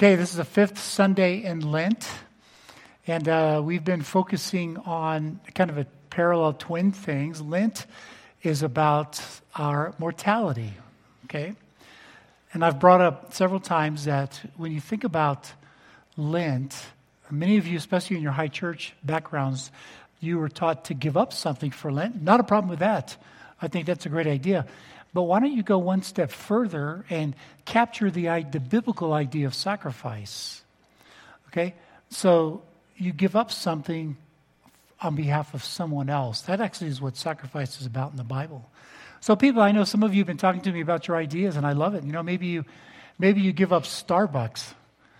Okay, this is the fifth Sunday in Lent, and we've been focusing on kind of a parallel twin things. Lent is about our mortality, okay? And I've brought up several times that when you think about Lent, many of you, especially in your high church backgrounds, you were taught to give up something for Lent. Not a problem with that. I think that's a great idea. But why don't you go one step further and capture the biblical idea of sacrifice? Okay? So you give up something on behalf of someone else. That actually is what sacrifice is about in the Bible. So people, I know some of you have been talking to me about your ideas, and I love it. You know, maybe you give up Starbucks.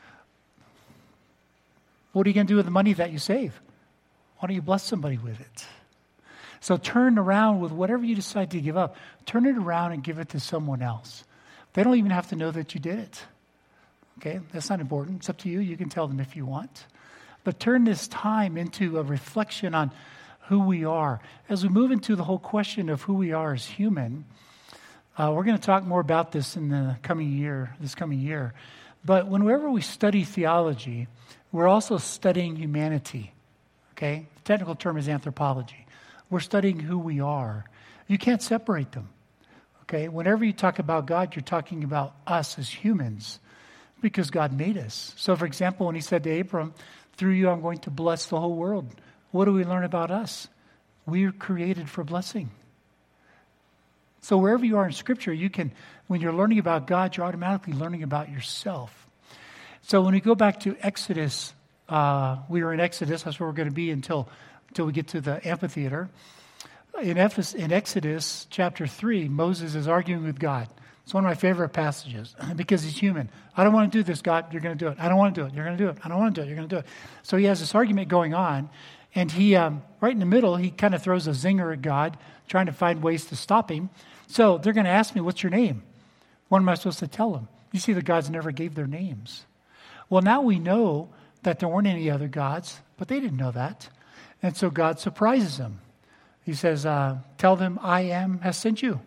What are you going to do with the money that you save? Why don't you bless somebody with it? So turn around with whatever you decide to give up. Turn it around and give it to someone else. They don't even have to know that you did it. Okay? That's not important. It's up to you. You can tell them if you want. But turn this time into a reflection on who we are. As we move into the whole question of who we are as human, we're going to talk more about this in the coming year. But whenever we study theology, we're also studying humanity. Okay? The technical term is anthropology. We're studying who we are. You can't separate them. Okay? Whenever you talk about God, you're talking about us as humans because God made us. So, for example, when he said to Abram, through you I'm going to bless the whole world, what do we learn about us? We're created for blessing. So wherever you are in Scripture, you can, when you're learning about God, you're automatically learning about yourself. So when we go back to Exodus, we were in Exodus, that's where we're going to be until we get to the amphitheater. In Exodus chapter 3, Moses is arguing with God. It's one of my favorite passages because he's human. I don't want to do this, God. You're going to do it. I don't want to do it. You're going to do it. I don't want to do it. You're going to do it. So he has this argument going on, and he, right in the middle, he kind of throws a zinger at God, trying to find ways to stop him. So they're going to ask me, what's your name? What am I supposed to tell them? You see, the gods never gave their names. Well, now we know that there weren't any other gods, but they didn't know that. And so God surprises them. He says, tell them I am has sent you.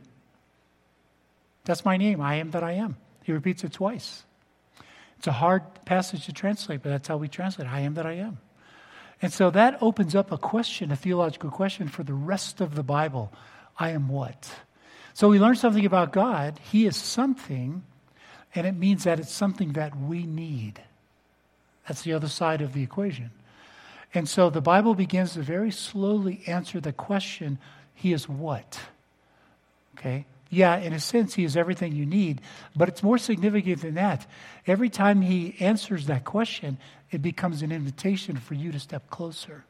That's my name, I am that I am. He repeats it twice. It's a hard passage to translate, but that's how we translate, I am that I am. And so that opens up a question, a theological question for the rest of the Bible. I am what? So we learn something about God. He is something, and it means that it's something that we need. That's the other side of the equation. And so the Bible begins to very slowly answer the question, he is what? Okay? Yeah, in a sense, he is everything you need, but it's more significant than that. Every time he answers that question, it becomes an invitation for you to step closer.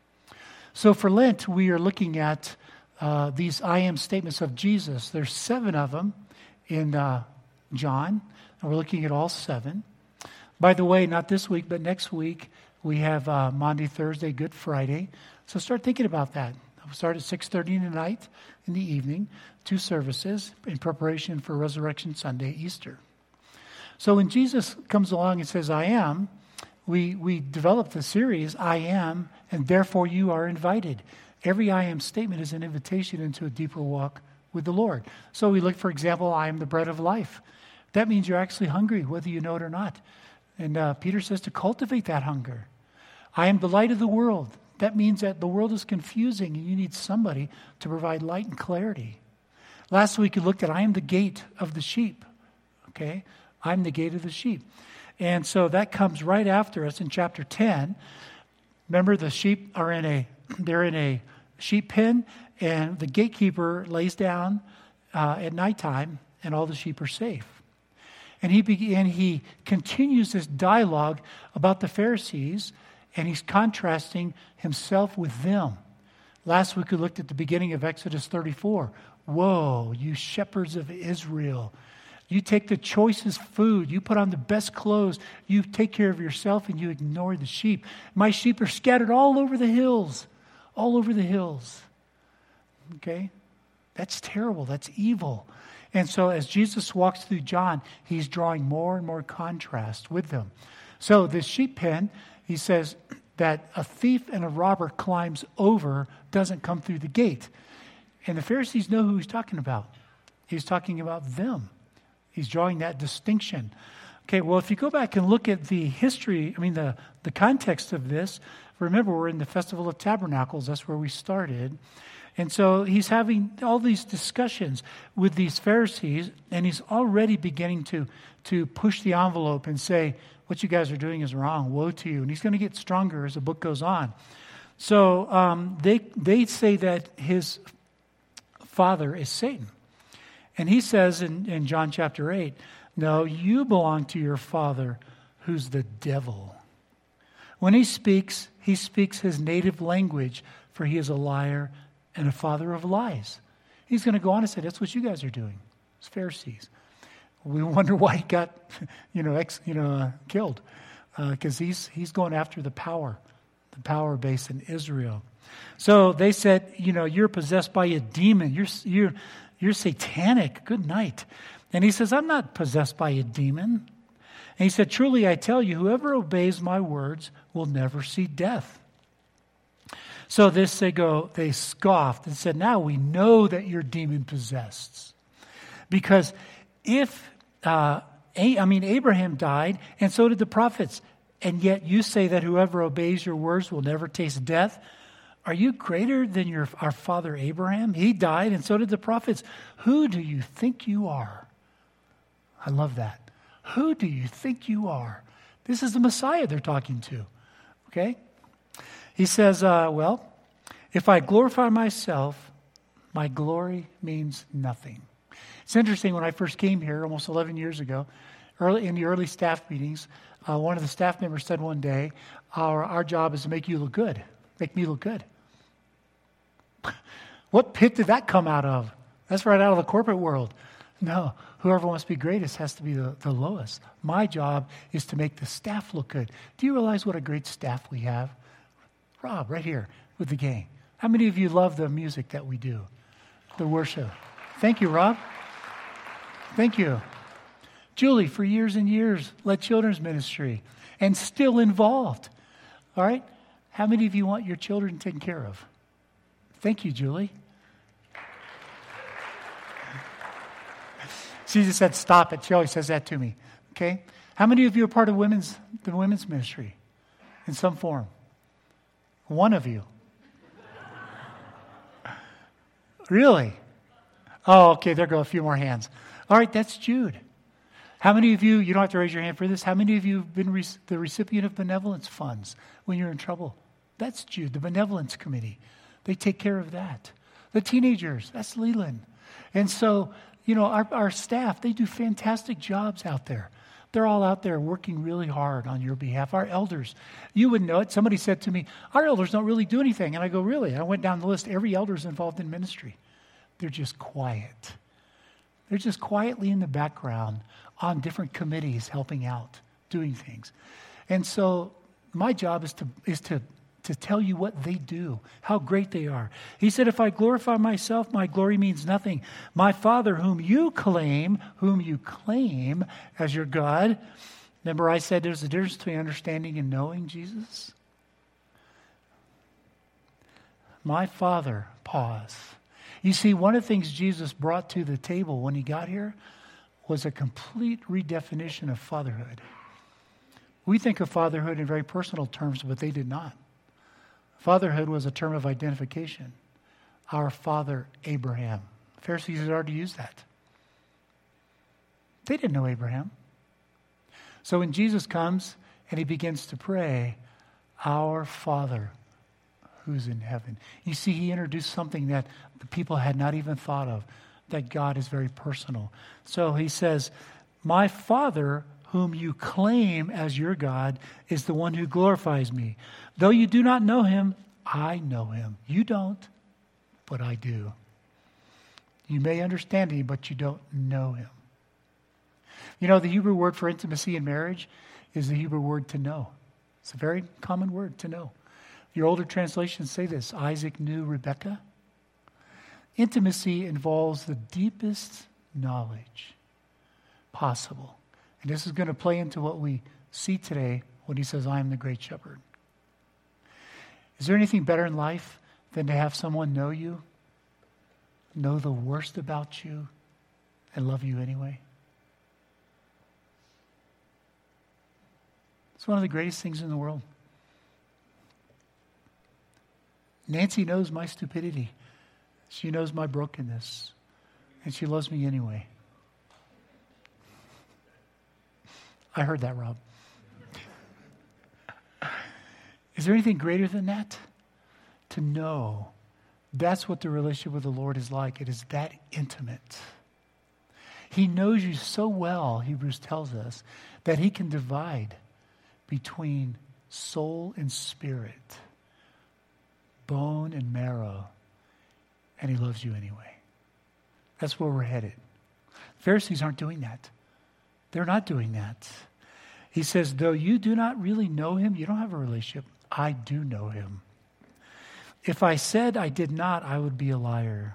So for Lent, we are looking at these I am statements of Jesus. There's 7 of them in John, and we're looking at all 7. By the way, not this week, but next week, we have Monday, Thursday, Good Friday. So start thinking about that. We'll start at 6:30 tonight in the evening, 2 services in preparation for Resurrection Sunday, Easter. So when Jesus comes along and says, I am, we develop the series, I am, and therefore you are invited. Every I am statement is an invitation into a deeper walk with the Lord. So we look, for example, I am the bread of life. That means you're actually hungry, whether you know it or not. And Peter says to cultivate that hunger. I am the light of the world. That means that the world is confusing and you need somebody to provide light and clarity. Last week we looked at I am the gate of the sheep. Okay? I'm the gate of the sheep. And so that comes right after us in chapter 10. Remember, the sheep are in a sheep pen, and the gatekeeper lays down at nighttime, and all the sheep are safe. And he continues this dialogue about the Pharisees, and he's contrasting himself with them. Last week we looked at the beginning of Exodus 34. Woe, you shepherds of Israel. You take the choicest food. You put on the best clothes. You take care of yourself and you ignore the sheep. My sheep are scattered all over the hills. All over the hills. Okay? That's terrible. That's evil. And so as Jesus walks through John, he's drawing more and more contrast with them. So the sheep pen, he says that a thief and a robber climbs over, doesn't come through the gate. And the Pharisees know who he's talking about. He's talking about them. He's drawing that distinction. Okay, well, if you go back and look at the history, the context of this, remember we're in the Festival of Tabernacles. That's where we started. And so he's having all these discussions with these Pharisees, and he's already beginning to push the envelope and say, what you guys are doing is wrong. Woe to you. And he's going to get stronger as the book goes on. So they say that his father is Satan. And he says in John chapter 8, no, you belong to your father, who's the devil. When he speaks his native language, for he is a liar and a father of lies. He's going to go on and say, that's what you guys are doing. It's Pharisees. We wonder why he got, killed, because he's going after the power base in Israel. So they said, you're possessed by a demon. You're satanic. Good night. And he says, I'm not possessed by a demon. And he said, truly I tell you, whoever obeys my words will never see death. So they scoffed and said, now we know that you're demon-possessed. Because Abraham died, and so did the prophets, and yet you say that whoever obeys your words will never taste death. Are you greater than our father Abraham? He died, and so did the prophets. Who do you think you are? I love that. Who do you think you are? This is the Messiah they're talking to. Okay? He says, if I glorify myself, my glory means nothing. It's interesting, when I first came here almost 11 years ago, in the early staff meetings, one of the staff members said one day, our job is to make you look good. Make me look good. What pit did that come out of? That's right out of the corporate world. No, whoever wants to be greatest has to be the lowest. My job is to make the staff look good. Do you realize what a great staff we have? Rob, right here with the gang. How many of you love the music that we do? The worship. Thank you, Rob. Thank you. Julie, for years and years, led children's ministry and still involved. All right? How many of you want your children taken care of? Thank you, Julie. She just said, stop it. She always says that to me. Okay? How many of you are part of the women's ministry in some form? One of you. Really? Oh, okay, there go a few more hands. All right, that's Jude. How many of you don't have to raise your hand for this, how many of you have been the recipient of benevolence funds when you're in trouble? That's Jude, the benevolence committee. They take care of that. The teenagers, that's Leland. And so, our staff, they do fantastic jobs out there. They're all out there working really hard on your behalf. Our elders, you wouldn't know it. Somebody said to me, our elders don't really do anything. And I go, really? I went down the list. Every elder is involved in ministry. They're just quiet. They're just quietly in the background on different committees helping out, doing things. And so my job is to tell you what they do, how great they are. He said, if I glorify myself, my glory means nothing. My Father, whom you claim as your God. Remember I said there's a difference between understanding and knowing Jesus? My Father, pause. You see, one of the things Jesus brought to the table when he got here was a complete redefinition of fatherhood. We think of fatherhood in very personal terms, but they did not. Fatherhood was a term of identification. Our father, Abraham. The Pharisees had already used that. They didn't know Abraham. So when Jesus comes and he begins to pray, our Father who's in heaven. You see, he introduced something that the people had not even thought of, that God is very personal. So he says, my Father, whom you claim as your God, is the one who glorifies me. Though you do not know him, I know him. You don't, but I do. You may understand him, but you don't know him. The Hebrew word for intimacy in marriage is the Hebrew word to know. It's a very common word, to know. Your older translations say this, Isaac knew Rebekah. Intimacy involves the deepest knowledge possible. And this is going to play into what we see today when he says, I am the great shepherd. Is there anything better in life than to have someone know you, know the worst about you, and love you anyway? It's one of the greatest things in the world. Nancy knows my stupidity. She knows my brokenness. And she loves me anyway. I heard that, Rob. Is there anything greater than that? To know that's what the relationship with the Lord is like. It is that intimate. He knows you so well, Hebrews tells us, that he can divide between soul and spirit, bone and marrow, and he loves you anyway. That's where we're headed. Pharisees aren't doing that. They're not doing that. He says, though you do not really know him, you don't have a relationship, I do know him. If I said I did not, I would be a liar.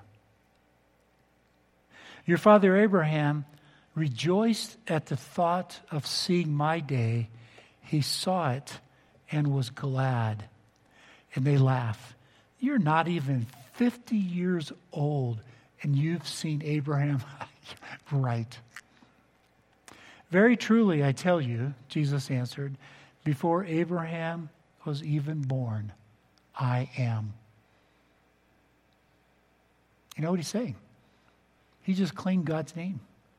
Your father Abraham rejoiced at the thought of seeing my day. He saw it and was glad. And they laugh. You're not even 50 years old and you've seen Abraham. Right. Very truly, I tell you, Jesus answered, before Abraham was even born, I am. You know what he's saying? He just claimed God's name.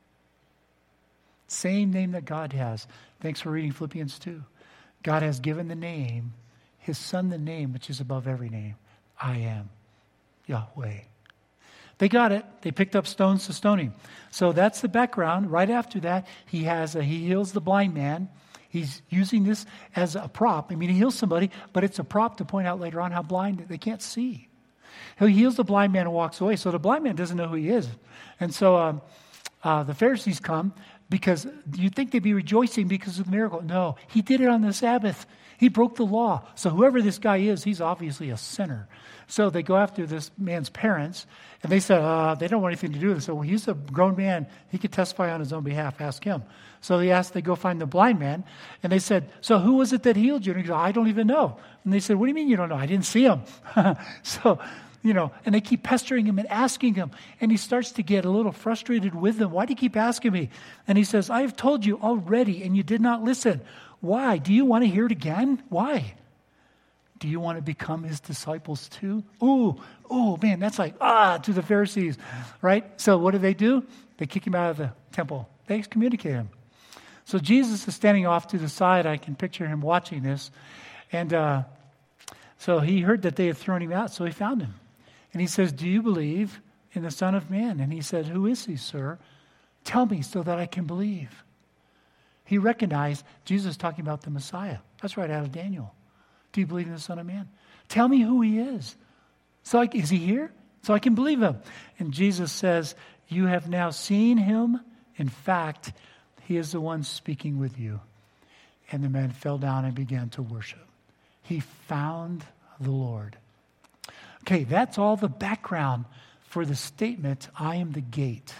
Same name that God has. Thanks for reading Philippians 2. God has given the name, his son the name which is above every name. I am Yahweh. They got it. They picked up stones to stone him. So that's the background. Right after that, he heals the blind man. He's using this as a prop. I mean, he heals somebody, but it's a prop to point out later on how blind they can't see. He heals the blind man and walks away. So the blind man doesn't know who he is. And so the Pharisees come because you'd think they'd be rejoicing because of the miracle. No, he did it on the Sabbath. He broke the law. So whoever this guy is, he's obviously a sinner. So they go after this man's parents, and they said, they don't want anything to do with it. So he's a grown man. He could testify on his own behalf. Ask him. So they go find the blind man, and they said, so who was it that healed you? And he goes, I don't even know. And they said, what do you mean you don't know? I didn't see him. So, and they keep pestering him and asking him. And he starts to get a little frustrated with them. Why do you keep asking me? And he says, I have told you already, and you did not listen. Why? Do you want to hear it again? Why? Do you want to become his disciples too? Oh man, that's like, to the Pharisees, right? So what do? They kick him out of the temple. They excommunicate him. So Jesus is standing off to the side. I can picture him watching this. And so he heard that they had thrown him out, so he found him. And he says, do you believe in the Son of Man? And he said, who is he, sir? Tell me so that I can believe. He recognized Jesus talking about the Messiah. That's right out of Daniel. Do you believe in the Son of Man? Tell me who he is. Is he here? So I can believe him. And Jesus says, you have now seen him. In fact, he is the one speaking with you. And the man fell down and began to worship. He found the Lord. Okay, that's all the background for the statement, I am the gate.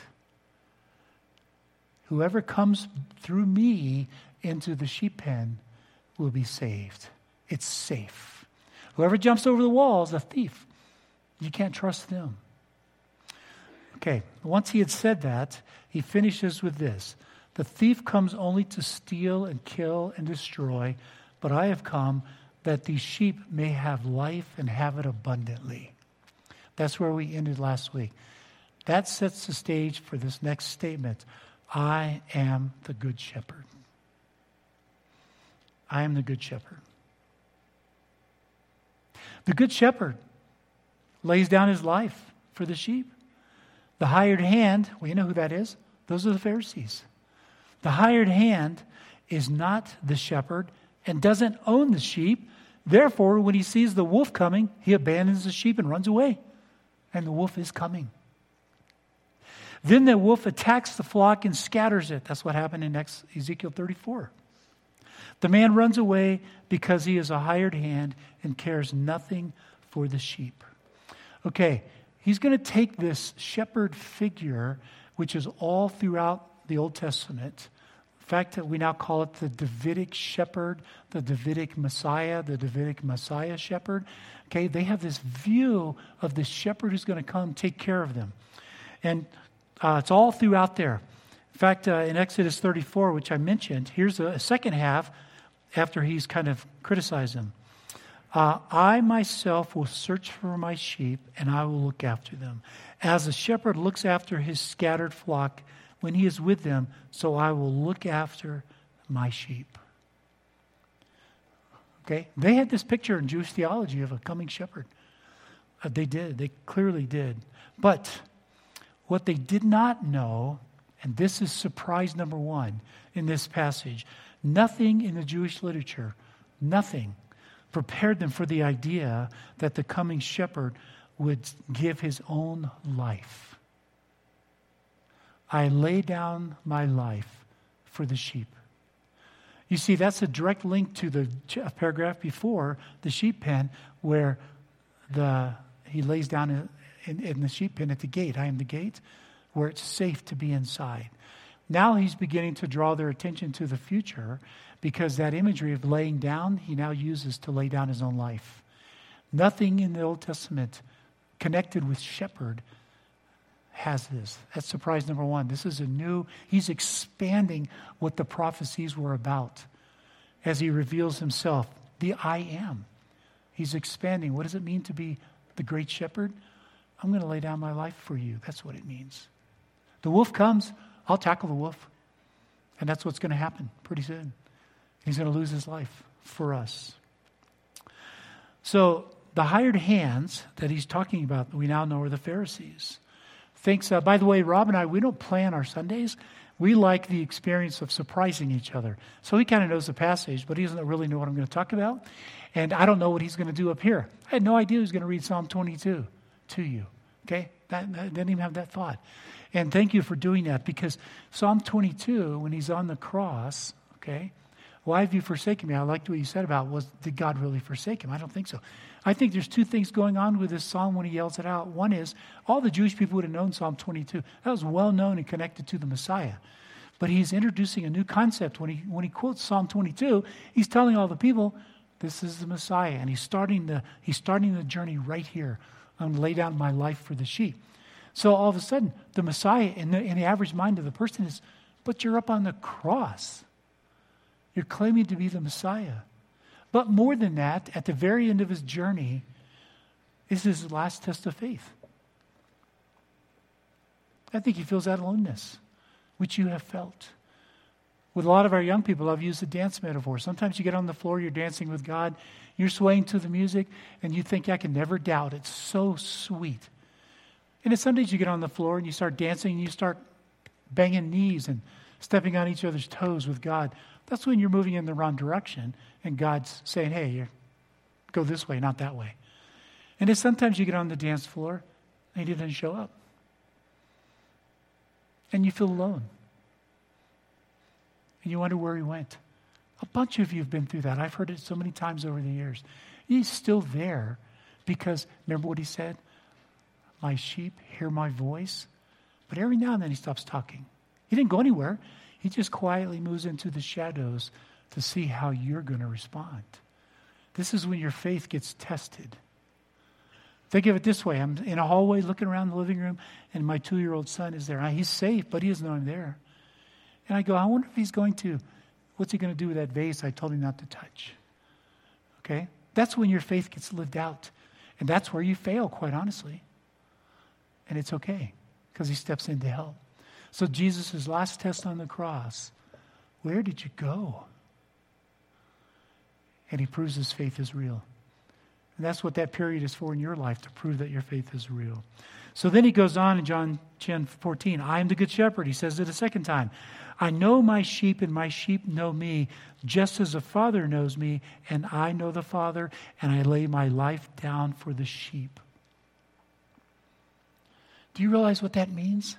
Whoever comes through me into the sheep pen will be saved. It's safe. Whoever jumps over the wall is a thief. You can't trust them. Okay, once he had said that, he finishes with this. The thief comes only to steal and kill and destroy, but I have come that these sheep may have life and have it abundantly. That's where we ended last week. That sets the stage for this next statement. I am the good shepherd. I am the good shepherd. The good shepherd lays down his life for the sheep. The hired hand, well, you know who that is? Those are the Pharisees. The hired hand is not the shepherd and doesn't own the sheep. Therefore, when he sees the wolf coming, he abandons the sheep and runs away. And the wolf is coming. Then the wolf attacks the flock and scatters it. That's what happened in Ezekiel 34. The man runs away because he is a hired hand and cares nothing for the sheep. Okay, he's going to take this shepherd figure, which is all throughout the Old Testament. In fact, we now call it the Davidic shepherd, the Davidic Messiah, the Davidic Messiah shepherd. Okay, they have this view of the shepherd who's going to come take care of them. And it's all throughout there. In fact, in Exodus 34, which I mentioned, here's a second half. after he's kind of criticized them. I myself will search for my sheep, and I will look after them. As a shepherd looks after his scattered flock when he is with them, so I will look after my sheep. Okay? They had this picture in Jewish theology of a coming shepherd. They did. They clearly did. But what they did not know, and this is surprise number one in this passage, nothing in the Jewish literature, nothing prepared them for the idea that the coming shepherd would give his own life. I lay down my life for the sheep. You see, that's a direct link to the paragraph before, the sheep pen, where he lays down in the sheep pen at the gate. I am the gate, where it's safe to be inside. Now he's beginning to draw their attention to the future, because that imagery of laying down, he now uses to lay down his own life. Nothing in the Old Testament connected with shepherd has this. That's surprise number one. This is he's expanding what the prophecies were about as he reveals himself, the I am. He's expanding. What does it mean to be the great shepherd? I'm going to lay down my life for you. That's what it means. The wolf comes, I'll tackle the wolf. And that's what's going to happen pretty soon. He's going to lose his life for us. So the hired hands that he's talking about, we now know are the Pharisees. By the way, Rob and I, we don't plan our Sundays. We like the experience of surprising each other. So he kind of knows the passage, but he doesn't really know what I'm going to talk about. And I don't know what he's going to do up here. I had no idea he was going to read Psalm 22 to you. Okay? I didn't even have that thought. And thank you for doing that, because Psalm 22, when he's on the cross, okay, why have you forsaken me? I liked what you said about, did God really forsake him? I don't think so. I think there's two things going on with this psalm when he yells it out. One is, all the Jewish people would have known Psalm 22. That was well known and connected to the Messiah. But he's introducing a new concept. When he quotes Psalm 22, he's telling all the people, this is the Messiah. And he's starting the journey right here. I'm going to lay down my life for the sheep. So all of a sudden, the Messiah in the average mind of the person is, but you're up on the cross. You're claiming to be the Messiah. But more than that, at the very end of his journey, is his last test of faith. I think he feels that aloneness, which you have felt. With a lot of our young people, I've used the dance metaphor. Sometimes you get on the floor, you're dancing with God, you're swaying to the music, and you think, I can never doubt. It's so sweet. And then some days you get on the floor and you start dancing and you start banging knees and stepping on each other's toes with God. That's when you're moving in the wrong direction and God's saying, hey, go this way, not that way. And then sometimes you get on the dance floor and he doesn't show up. And you feel alone. And you wonder where he went. A bunch of you have been through that. I've heard it so many times over the years. He's still there because, remember what he said? My sheep hear my voice. But every now and then he stops talking. He didn't go anywhere. He just quietly moves into the shadows to see how you're going to respond. This is when your faith gets tested. Think of it this way. I'm in a hallway looking around the living room, and my 2-year-old son is there. He's safe, but he doesn't know I'm there. And I go, I wonder if what's he going to do with that vase I told him not to touch? Okay? That's when your faith gets lived out. And that's where you fail, quite honestly. And it's okay, because he steps in to help. So Jesus' last test on the cross, where did you go? And he proves his faith is real. And that's what that period is for in your life, to prove that your faith is real. So then he goes on in John 10:14. I am the good shepherd. He says it a second time. I know my sheep and my sheep know me, just as the Father knows me, and I know the Father, and I lay my life down for the sheep. Do you realize what that means?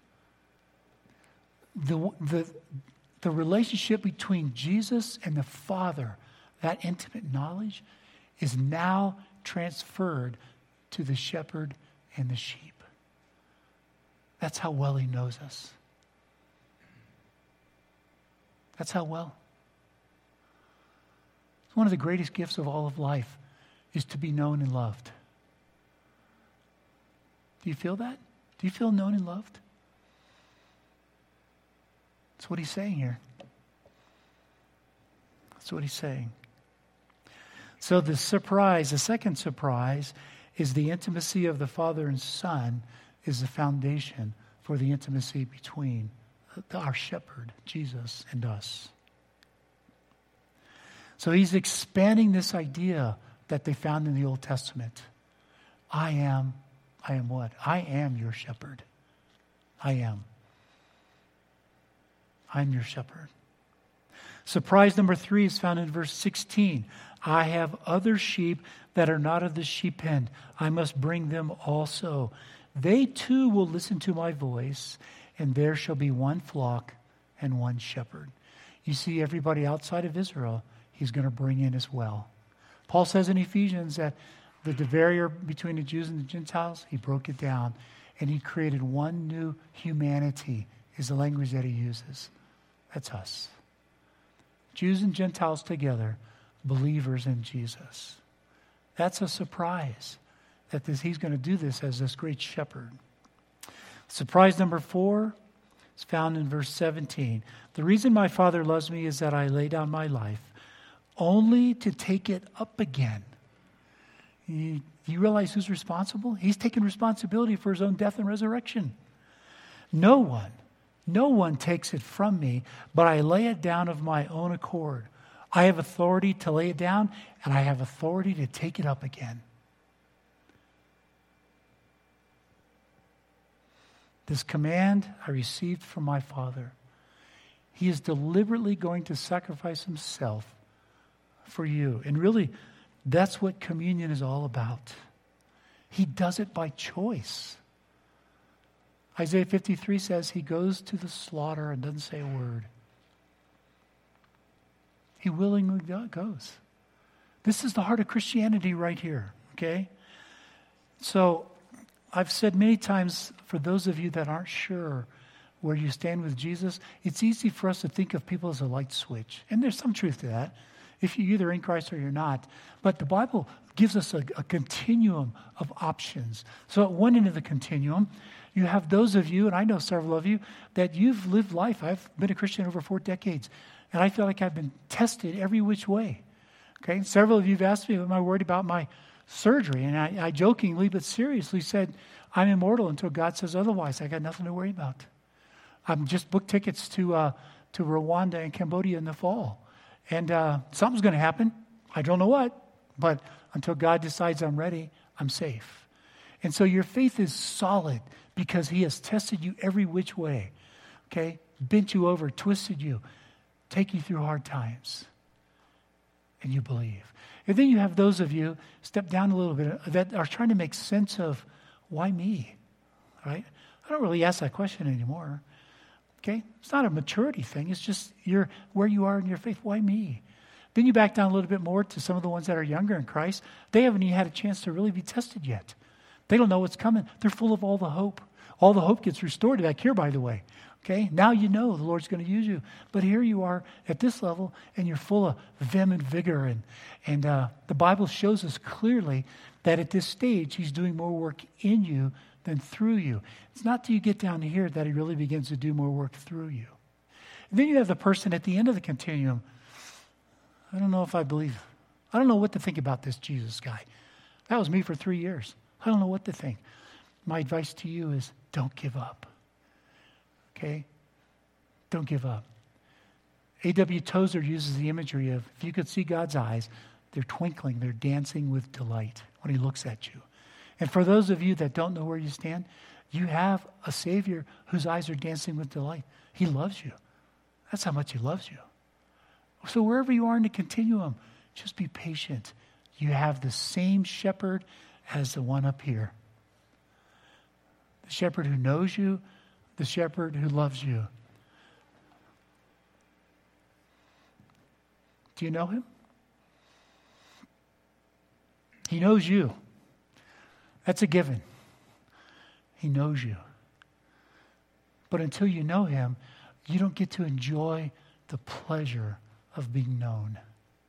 The relationship between Jesus and the Father, that intimate knowledge, is now transferred to the shepherd and the sheep. That's how well he knows us. That's how well. One of the greatest gifts of all of life is to be known and loved. Do you feel that? Do you feel known and loved? That's what he's saying here. That's what he's saying. So the second surprise, is the intimacy of the Father and Son is the foundation for the intimacy between our shepherd, Jesus, and us. So he's expanding this idea that they found in the Old Testament. I am what? I am your shepherd. I'm your shepherd. Surprise number 3 is found in verse 16. I have other sheep that are not of the sheep pen. I must bring them also. They too will listen to my voice, and there shall be one flock and one shepherd. You see, everybody outside of Israel, he's going to bring in as well. Paul says in Ephesians that the barrier between the Jews and the Gentiles, he broke it down, and he created one new humanity, is the language that he uses. That's us. Jews and Gentiles together, believers in Jesus. That's a surprise that he's going to do this as this great shepherd. Surprise number 4 is found in verse 17. The reason my Father loves me is that I lay down my life only to take it up again. You realize who's responsible? He's taking responsibility for his own death and resurrection. No one takes it from me, but I lay it down of my own accord. I have authority to lay it down, and I have authority to take it up again. This command I received from my Father. He is deliberately going to sacrifice himself for you. And really, that's what communion is all about. He does it by choice. Isaiah 53 says he goes to the slaughter and doesn't say a word. He willingly goes. This is the heart of Christianity right here, okay? So I've said many times, for those of you that aren't sure where you stand with Jesus, it's easy for us to think of people as a light switch. And there's some truth to that. If you're either in Christ or you're not. But the Bible gives us a continuum of options. So at one end of the continuum, you have those of you, and I know several of you, that you've lived life. I've been a Christian over 4 decades, and I feel like I've been tested every which way. Okay, several of you have asked me, am I worried about my surgery? And I jokingly but seriously said, I'm immortal until God says otherwise. I got nothing to worry about. I'm just booked tickets to Rwanda and Cambodia in the fall. And something's going to happen. I don't know what, but until God decides I'm ready, I'm safe. And so your faith is solid because he has tested you every which way. Okay? Bent you over, twisted you, take you through hard times. And you believe. And then you have those of you, step down a little bit, that are trying to make sense of, why me? Right? I don't really ask that question anymore. Okay? It's not a maturity thing. It's just where you are in your faith. Why me? Then you back down a little bit more to some of the ones that are younger in Christ. They haven't even had a chance to really be tested yet. They don't know what's coming. They're full of all the hope. All the hope gets restored back here, by the way. Okay? Now you know the Lord's going to use you. But here you are at this level, and you're full of vim and vigor. And the Bible shows us clearly that at this stage, he's doing more work in you than through you. It's not till you get down here that he really begins to do more work through you. And then you have the person at the end of the continuum. I don't know if I believe. I don't know what to think about this Jesus guy. That was me for 3 years. I don't know what to think. My advice to you is don't give up. Okay? Don't give up. A.W. Tozer uses the imagery of, if you could see God's eyes, they're twinkling, they're dancing with delight when he looks at you. And for those of you that don't know where you stand, you have a Savior whose eyes are dancing with delight. He loves you. That's how much he loves you. So wherever you are in the continuum, just be patient. You have the same shepherd as the one up here. The shepherd who knows you, the shepherd who loves you. Do you know him? He knows you. That's a given. He knows you. But until you know him, you don't get to enjoy the pleasure of being known.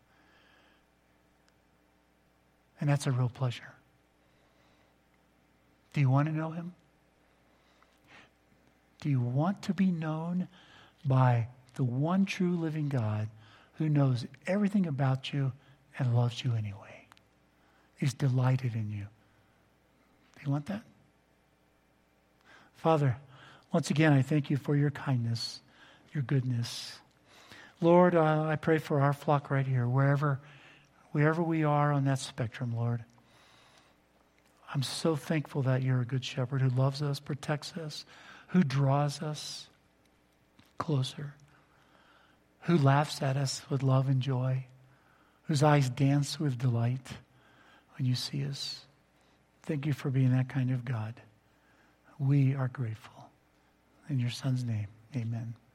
And that's a real pleasure. Do you want to know him? Do you want to be known by the one true living God who knows everything about you and loves you anyway. He's delighted in you. Do you want that? Father, once again, I thank you for your kindness, your goodness. Lord, I pray for our flock right here, wherever we are on that spectrum, Lord. I'm so thankful that you're a good shepherd who loves us, protects us, who draws us closer, who laughs at us with love and joy, whose eyes dance with delight when you see us. Thank you for being that kind of God. We are grateful. In your Son's name, amen.